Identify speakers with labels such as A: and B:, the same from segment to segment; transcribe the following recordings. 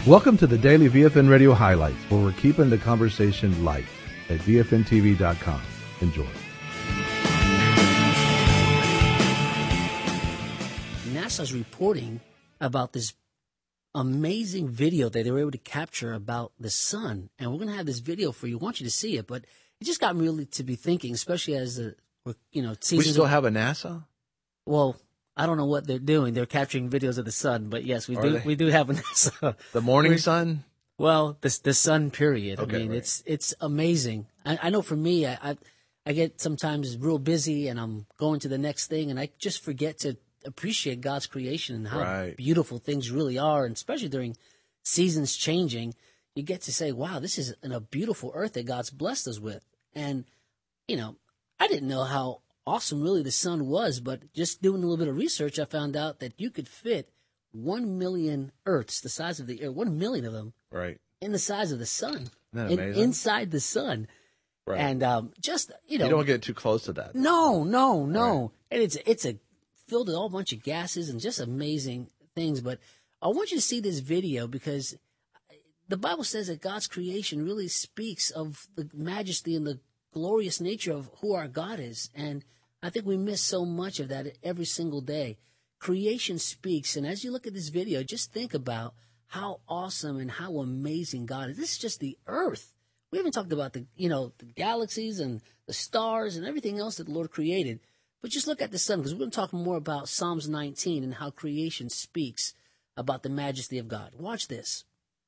A: Welcome to the Daily VFN Radio Highlights, where we're keeping the conversation light at VFNTV.com. Enjoy.
B: NASA's reporting about this amazing video that they were able to capture about the sun. And we're going to have this video for you. I want you to see it, but it just got me really to be thinking, especially as seasons.
C: We still have a NASA?
B: Well, I don't know what they're doing. They're capturing videos of the sun, but yes, we do have a NASA.
C: The morning sun?
B: Well, the sun period.
C: Okay,
B: I mean,
C: right.
B: it's amazing. I know for me, I get sometimes real busy and I'm going to the next thing and I just forget to appreciate God's creation and how beautiful things really are. And especially during seasons changing, you get to say, wow, this is a beautiful earth that God's blessed us with. And, I didn't know how awesome really the sun was, but just doing a little bit of research, I found out that you could fit 1 million Earths, the size of the Earth, 1 million of them,
C: right,
B: in the size of the sun,
C: Isn't that amazing?
B: Inside the sun.
C: Right.
B: And you
C: don't get too close to that.
B: No.
C: Right.
B: And it's filled with a whole bunch of gases and just amazing things. But I want you to see this video because the Bible says that God's creation really speaks of the majesty and the glorious nature of who our God is. And I think we miss so much of that every single day. Creation speaks. And as you look at this video, just think about how awesome and how amazing God is. This is just the earth. We haven't talked about the galaxies and the stars and everything else that the Lord created. But just look at the sun, because we're going to talk more about Psalms 19 and how creation speaks about the majesty of God. Watch this.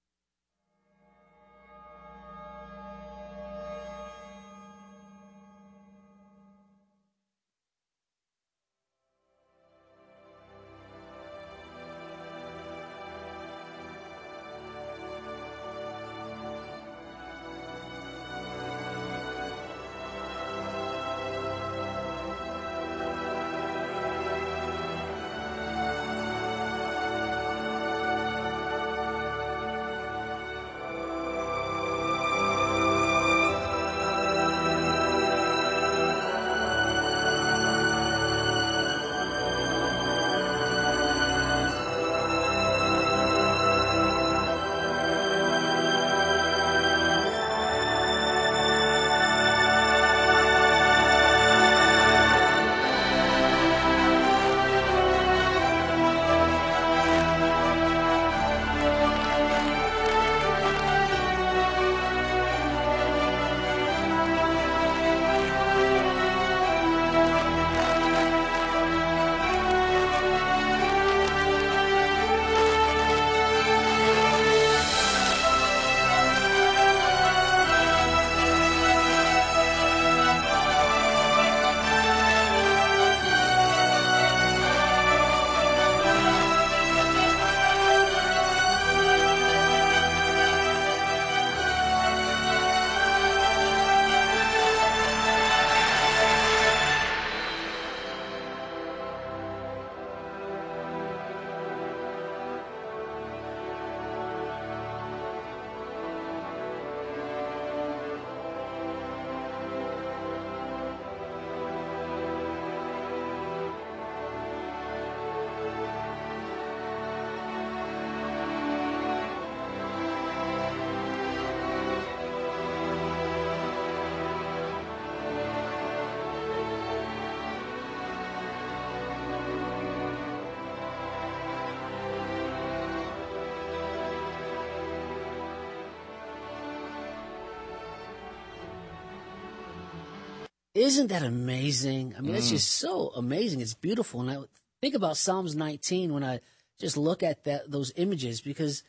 B: Isn't that amazing? I mean, it's just so amazing. It's beautiful. And I think about Psalms 19 when I just look at those images because,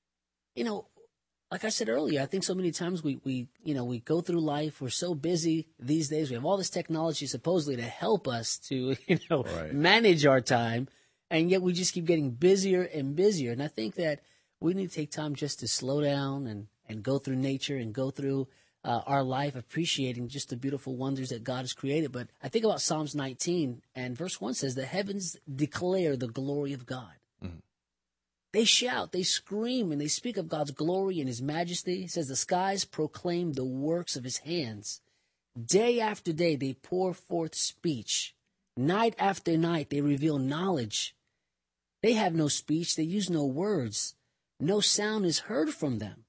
B: like I said earlier, I think so many times we go through life. We're so busy these days. We have all this technology supposedly to help us to, manage our time. And yet we just keep getting busier and busier. And I think that we need to take time just to slow down and go through nature and go through our life, appreciating just the beautiful wonders that God has created. But I think about Psalms 19, and verse 1 says, the heavens declare the glory of God. Mm-hmm. They shout, they scream, and they speak of God's glory and his majesty. It says the skies proclaim the works of his hands. Day after day, they pour forth speech. Night after night, they reveal knowledge. They have no speech. They use no words. No sound is heard from them.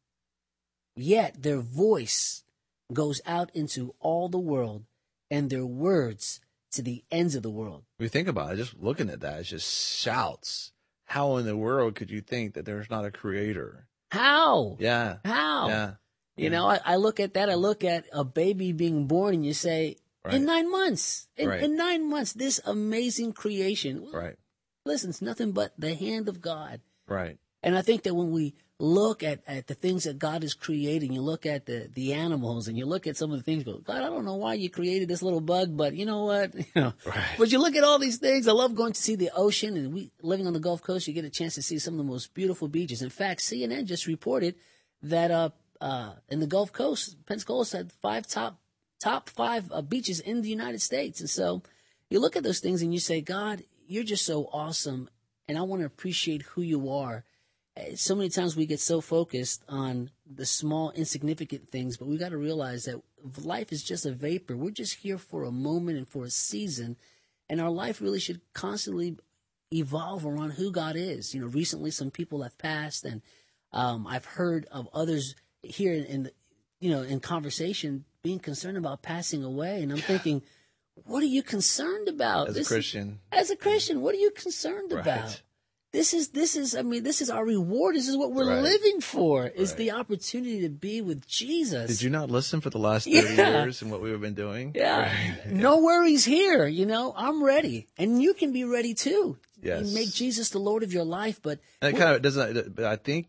B: Yet their voice goes out into all the world, and their words to the ends of the world.
C: When you think about it, just looking at that, it just shouts. How in the world could you think that there's not a creator?
B: How?
C: Yeah.
B: How?
C: Yeah.
B: You know, I look at that. I look at a baby being born, and you say,
C: Right.
B: in 9 months,
C: Right.
B: in 9 months, this amazing creation. Well,
C: Right.
B: listen, it's nothing but the hand of God.
C: Right.
B: And I think that when we look at the things that God is creating, you look at the animals and you look at some of the things, go, God, I don't know why you created this little bug, but you know what?
C: Right.
B: But you look at all these things. I love going to see the ocean, and we living on the Gulf Coast, you get a chance to see some of the most beautiful beaches. In fact, CNN just reported that in the Gulf Coast, Pensacola had top five beaches in the United States. And so you look at those things and you say, God, you're just so awesome, and I want to appreciate who you are. So many times we get so focused on the small, insignificant things, but we got to realize that life is just a vapor. We're just here for a moment and for a season, and our life really should constantly evolve around who God is. You know, recently some people have passed, and I've heard of others here in conversation being concerned about passing away, and I'm thinking, what are you concerned about?
C: As a Christian,
B: what are you concerned about? This is our reward. This is what we're
C: Right.
B: living for, is
C: Right.
B: the opportunity to be with Jesus.
C: Did you not listen for the last 30 years and what we've been doing?
B: Yeah.
C: Right.
B: No worries here. You know, I'm ready. And you can be ready too.
C: Yes.
B: You make Jesus the Lord of your life, but
C: And it kind of doesn't, but I think,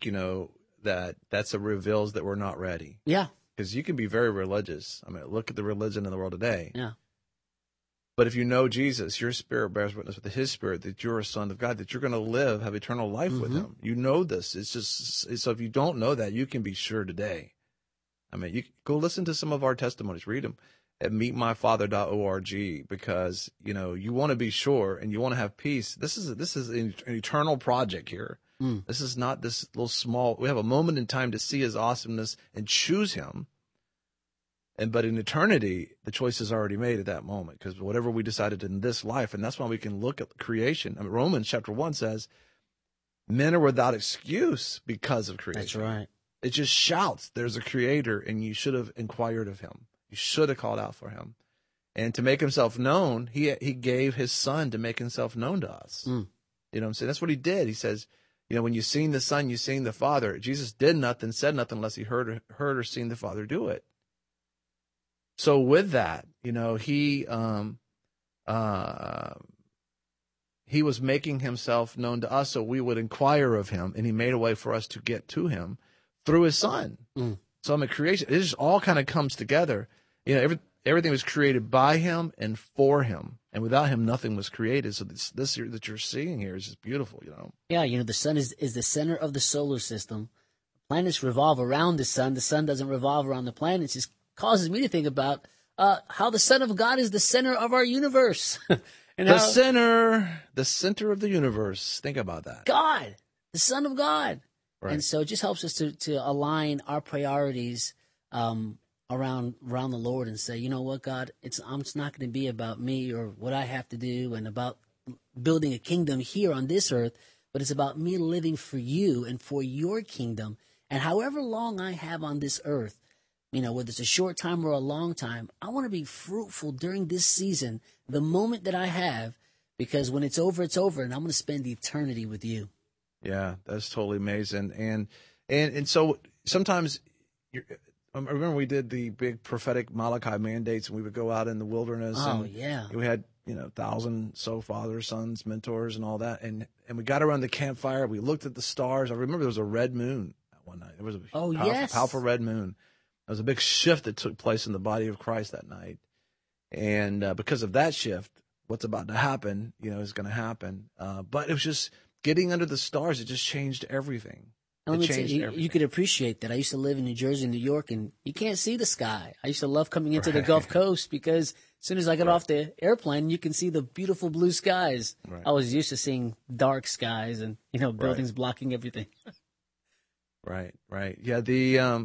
C: that's a reveals that we're not ready.
B: yeah.
C: Because you can be very religious. I mean, look at the religion in the world today.
B: Yeah.
C: But if you know Jesus, your spirit bears witness with his spirit that you're a son of God, that you're going to have eternal life with him. You know this. It's just, so if you don't know that, you can be sure today. I mean, you go listen to some of our testimonies, read them at meetmyfather.org, because, you want to be sure and you want to have peace. This is an eternal project here. This is not this little small, we have a moment in time to see his awesomeness and choose him. But in eternity, the choice is already made at that moment, because whatever we decided in this life, and that's why we can look at creation. I mean, Romans chapter 1 says, men are without excuse because of creation.
B: That's right.
C: It just shouts, there's a creator, and you should have inquired of him. You should have called out for him. And to make himself known, he gave his son to make himself known to us. You know what I'm saying? That's what he did. He says, when you've seen the Son, you've seen the Father. Jesus did nothing, said nothing unless he heard or seen the Father do it. So with that, he was making himself known to us so we would inquire of him, and he made a way for us to get to him through his son. So in creation, it just all kind of comes together. Everything was created by him and for him, and without him, nothing was created. So this that you're seeing here is just beautiful,
B: Yeah, the sun is the center of the solar system. Planets revolve around the sun. The sun doesn't revolve around the planets. Just causes me to think about how the Son of God is the center of our universe. And
C: the center of the universe. Think about that.
B: God, the Son of God.
C: Right.
B: And so it just helps us to align our priorities around the Lord and say, you know what, God, it's not going to be about me or what I have to do and about building a kingdom here on this earth, but it's about me living for you and for your kingdom. And however long I have on this earth, whether it's a short time or a long time, I want to be fruitful during this season, the moment that I have, because when it's over, and I'm going to spend eternity with you.
C: Yeah, that's totally amazing. And so sometimes, I remember we did the big prophetic Malachi mandates, and we would go out in the wilderness.
B: Oh,
C: and
B: yeah.
C: We had, 1,000 fathers, sons, mentors, and all that. And we got around the campfire. We looked at the stars. I remember there was a red moon one night. There was a powerful red moon. There was a big shift that took place in the body of Christ that night. And because of that shift, what's about to happen, is going to happen. But it was just getting under the stars. It just changed everything.
B: Let me tell you, you could appreciate that. I used to live in New Jersey and New York, and you can't see the sky. I used to love coming into the Gulf Coast because as soon as I got off the airplane, you can see the beautiful blue skies.
C: Right.
B: I was used to seeing dark skies and, buildings blocking everything.
C: Right. Yeah,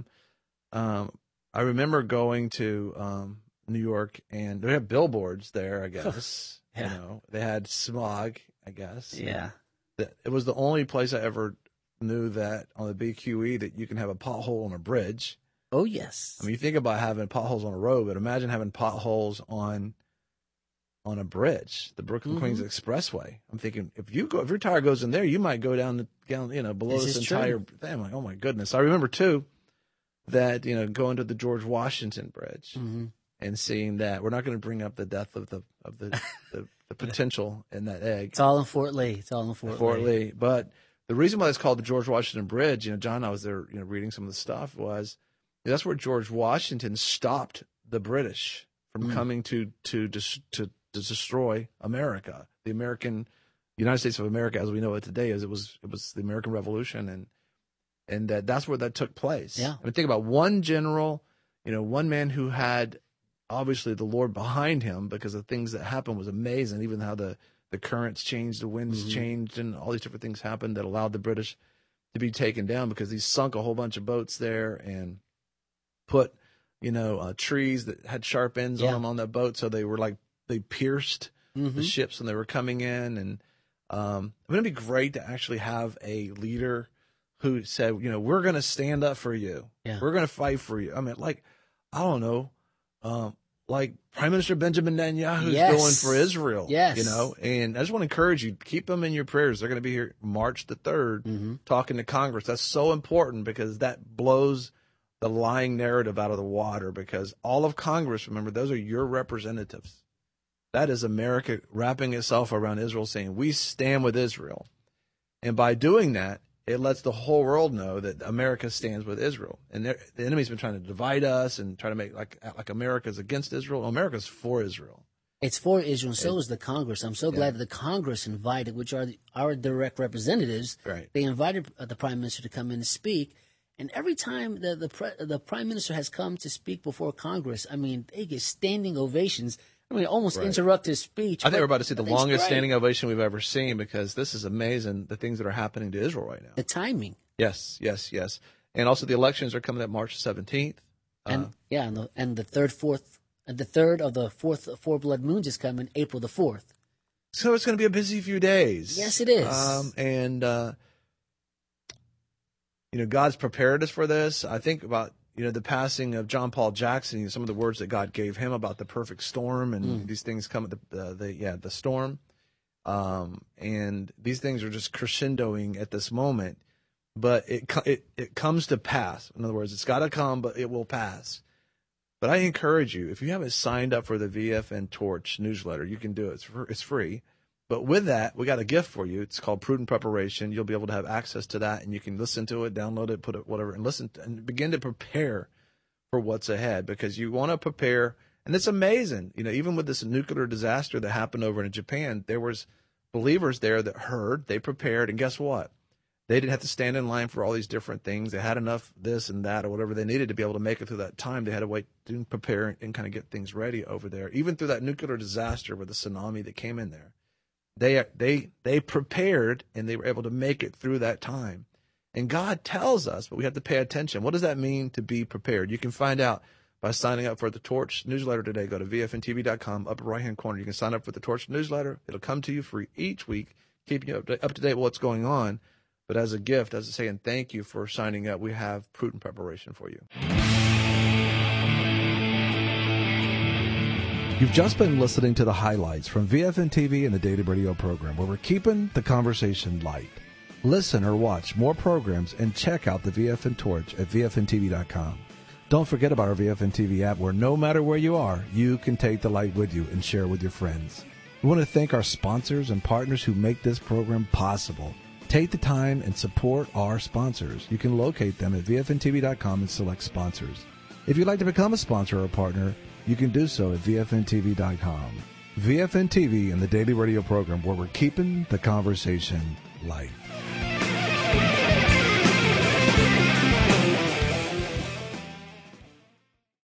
C: I remember going to New York, and they had billboards there, I guess.
B: Yeah.
C: They had smog, I guess.
B: Yeah.
C: It was the only place I ever knew that on the BQE that you can have a pothole on a bridge.
B: Oh, yes.
C: I mean, you think about having potholes on a road, but imagine having potholes on a bridge, the Brooklyn Queens Expressway. I'm thinking, if your tire goes in there, you might go down below this entire thing. I'm like, oh my goodness. I remember too that, going to the George Washington Bridge and seeing that. We're not going to bring up the death of the potential in that egg.
B: It's all in Fort Lee.
C: Fort Lee. But the reason why it's called the George Washington Bridge, John and I was there, reading some of the stuff, was that's where George Washington stopped the British from coming to destroy America. The United States of America, as we know it today, it was the American Revolution, and that's where that took place.
B: Yeah.
C: I mean, think about one general, one man who had obviously the Lord behind him, because the things that happened was amazing. Even how the currents changed, the winds changed, and all these different things happened that allowed the British to be taken down, because he sunk a whole bunch of boats there and put, trees that had sharp ends on them on that boat, so they pierced the ships when they were coming in. And it'd be great to actually have a leader who said, we're going to stand up for you.
B: Yeah.
C: We're going to fight for you. I mean, I don't know, like Prime Minister Benjamin Netanyahu is doing for Israel.
B: Yes.
C: And I just want to encourage you, keep them in your prayers. They're going to be here March the 3rd talking to Congress. That's so important, because that blows the lying narrative out of the water, because all of Congress, remember, those are your representatives. That is America wrapping itself around Israel, saying we stand with Israel. And by doing that, it lets the whole world know that America stands with Israel. And the enemy's been trying to divide us and try to make like America's against Israel. America's for Israel.
B: It's for Israel, and so is the Congress. I'm so glad that the Congress invited, which are our direct representatives.
C: Right. They
B: invited the Prime Minister to come in and speak. And every time the Prime Minister has come to speak before Congress, I mean, they get standing ovations. I mean, almost interrupt his speech.
C: I think we're about to see the longest standing ovation we've ever seen, because this is amazing, the things that are happening to Israel right now.
B: The timing.
C: Yes. And also the elections are coming up March 17th.
B: And the third of the fourth four blood moons is coming April the 4th.
C: So it's going to be a busy few days.
B: Yes, it is.
C: God's prepared us for this. I think about, the passing of John Paul Jackson, some of the words that God gave him about the perfect storm and these things come, the storm. And these things are just crescendoing at this moment, but it comes to pass. In other words, it's got to come, but it will pass. But I encourage you, if you haven't signed up for the VFN Torch newsletter, you can do it. It's free. But with that, we got a gift for you. It's called Prudent Preparation. You'll be able to have access to that, and you can listen to it, download it, put it, whatever, and listen and begin to prepare for what's ahead, because you want to prepare. And it's amazing. Even with this nuclear disaster that happened over in Japan, there was believers there that heard, they prepared, and guess what? They didn't have to stand in line for all these different things. They had enough this and that or whatever they needed to be able to make it through that time. They had to wait to prepare and kind of get things ready over there. Even through that nuclear disaster with the tsunami that came in there. They prepared, and they were able to make it through that time. And God tells us, but we have to pay attention. What does that mean to be prepared? You can find out by signing up for the Torch newsletter today. Go to VFNTV.com, upper right-hand corner. You can sign up for the Torch newsletter. It'll come to you free each week, keeping you up to date with what's going on. But as a gift, as a saying thank you for signing up, we have Prudent Preparation for you.
A: You've just been listening to the highlights from VFN TV and the Daily Radio program, where we're keeping the conversation light. Listen or watch more programs and check out the VFN Torch at VFNTV.com. Don't forget about our VFN TV app, where no matter where you are, you can take the light with you and share with your friends. We want to thank our sponsors and partners who make this program possible. Take the time and support our sponsors. You can locate them at VFNTV.com and select sponsors. If you'd like to become a sponsor or partner, you can do so at VFNTV.com. VFN TV and the Daily Radio program, where we're keeping the conversation light.